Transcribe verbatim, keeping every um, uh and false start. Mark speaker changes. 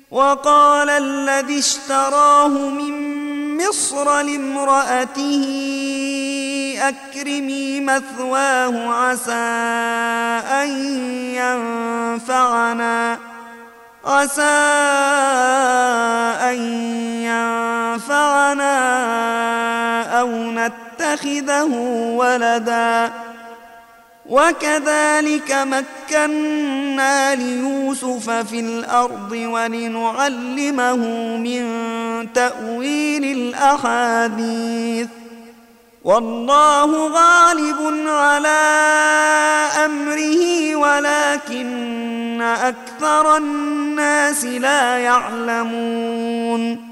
Speaker 1: وقال الذي اشتراه من مصر لامرأته أكرمي مثواه عسى أن ينفعنا عسى أن ينفعنا أو نتخذه ولدا وكذلك مكنا ليوسف في الأرض ولنعلمه من تأويل الأحاديث والله غالب على أمره ولكن أكثر الناس لا يعلمون